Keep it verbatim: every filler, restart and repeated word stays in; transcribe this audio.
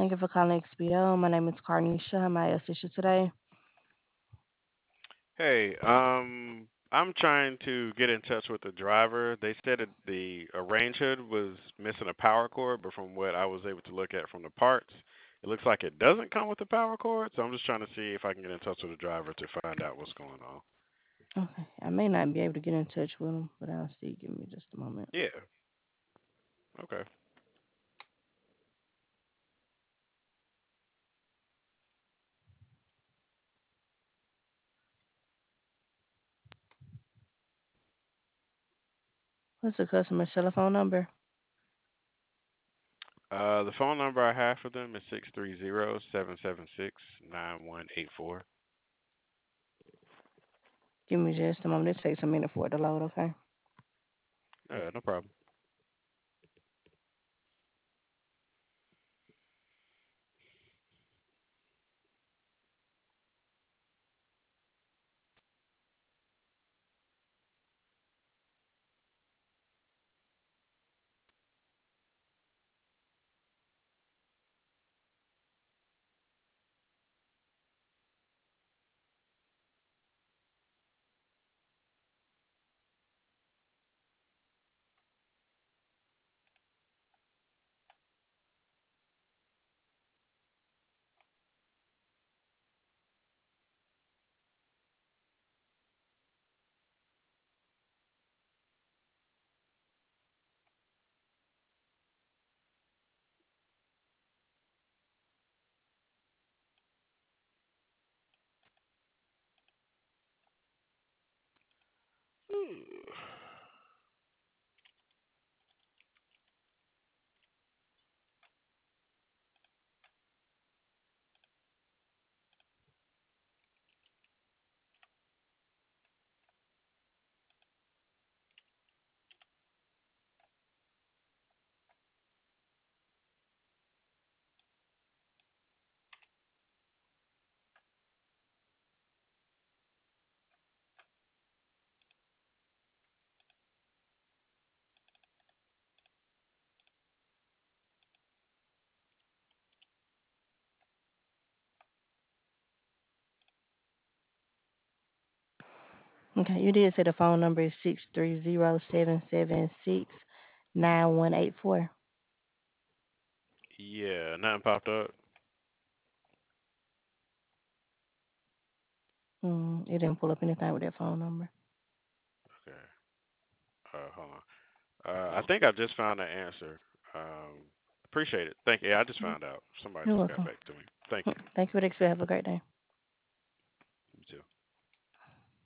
Thank you for calling X B O. My name is Carnisha. How may I assist you today? Hey, um, I'm trying to get in touch with the driver. They said that the uh, range hood was missing a power cord, but from what I was able to look at from the parts, it looks like it doesn't come with a power cord. So I'm just trying to see if I can get in touch with the driver to find out what's going on. Okay. I may not be able to get in touch with him, but I'll see. Give me just a moment. Yeah. Okay. What's the customer's telephone number? Uh, the phone number I have for them is six three zero seven seven six nine one eight four. Give me just a moment. It takes a minute for it to load, okay? Uh, no problem. Okay, you did say the phone number is six three zero seven seven six nine one eight four. Yeah, nothing popped up. Mm, it didn't pull up anything with that phone number. Okay. Uh, hold on. Uh, I think I just found the answer. Um, appreciate it. Thank you. Yeah, I just found out. Somebody You're just got welcome. back to me. Thank you. Thank you for the experience. Have a great day. You too.